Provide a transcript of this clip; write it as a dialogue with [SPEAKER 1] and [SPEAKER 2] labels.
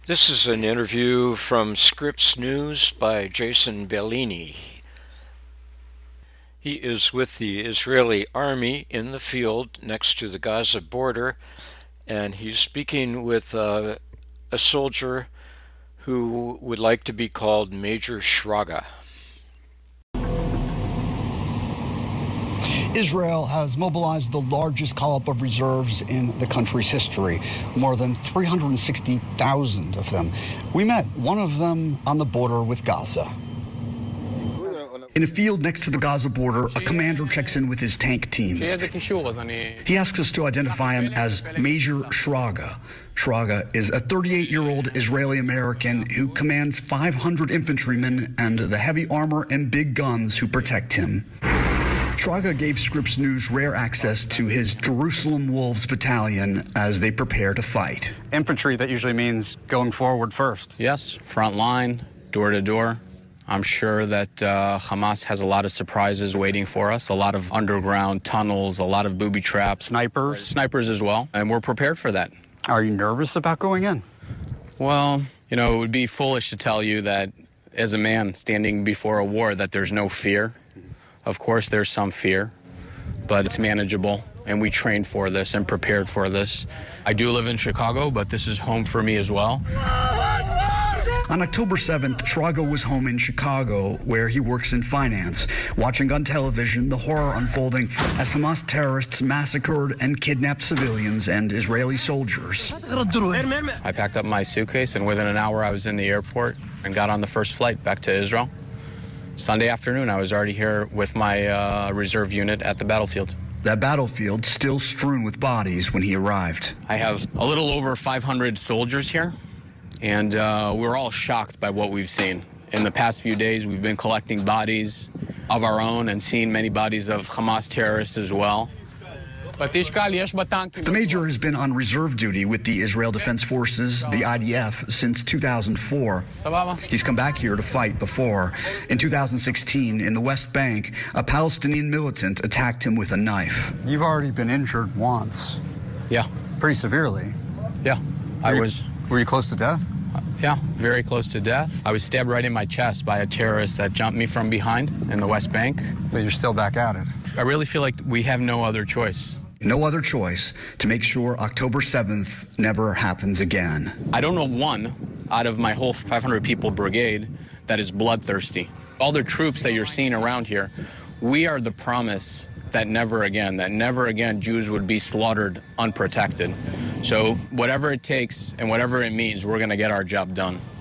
[SPEAKER 1] This is an interview from Scripps News by Jason Bellini. He is with the Israeli army in the field next to the Gaza border, and he's speaking with a soldier who would like to be called Major Shraga.
[SPEAKER 2] Israel has mobilized the largest call-up of reserves in the country's history, more than 360,000 of them. We met one of them on the border with Gaza. In a field next to the Gaza border, a commander checks in with his tank teams. He asks us to identify him as Major Shraga. Shraga is a 38-year-old Israeli-American who commands 500 infantrymen and the heavy armor and big guns who protect him. Shraga gave Scripps News rare access to his Jerusalem Wolves battalion as they prepare to fight.
[SPEAKER 3] Infantry, that usually means going forward first.
[SPEAKER 4] Yes, front line, door to door. I'm sure that Hamas has a lot of surprises waiting for us, a lot of underground tunnels, a lot of booby traps. Snipers as well, and we're prepared for that.
[SPEAKER 3] Are you nervous about going in?
[SPEAKER 4] Well, it would be foolish to tell you that as a man standing before a war that there's no fear. Of course, there's some fear, but it's manageable, and we trained for this and prepared for this. I do live in Chicago, but this is home for me as well.
[SPEAKER 2] On October 7th, Shraga was home in Chicago, where he works in finance, watching on television the horror unfolding as Hamas terrorists massacred and kidnapped civilians and Israeli soldiers.
[SPEAKER 4] I packed up my suitcase, and within an hour I was in the airport and got on the first flight back to Israel. Sunday afternoon, I was already here with my reserve unit at the battlefield.
[SPEAKER 2] That battlefield still strewn with bodies when he arrived.
[SPEAKER 4] I have a little over 500 soldiers here, and we're all shocked by what we've seen. In the past few days, we've been collecting bodies of our own and seen many bodies of Hamas terrorists as well.
[SPEAKER 2] The major has been on reserve duty with the Israel Defense Forces, the IDF, since 2004. He's come back here to fight before. In 2016, in the West Bank, a Palestinian militant attacked him with a knife.
[SPEAKER 3] You've already been injured once.
[SPEAKER 4] Yeah.
[SPEAKER 3] Pretty severely.
[SPEAKER 4] Yeah.
[SPEAKER 3] Were you close to death?
[SPEAKER 4] Yeah, very close to death. I was stabbed right in my chest by a terrorist that jumped me from behind in the West Bank.
[SPEAKER 3] But you're still back at it.
[SPEAKER 4] I really feel like we have no other choice.
[SPEAKER 2] No other choice to make sure October 7th never happens again.
[SPEAKER 4] I don't know one out of my whole 500 people brigade that is bloodthirsty. All the troops that you're seeing around here, we are the promise that never again Jews would be slaughtered unprotected. So whatever it takes and whatever it means, we're going to get our job done.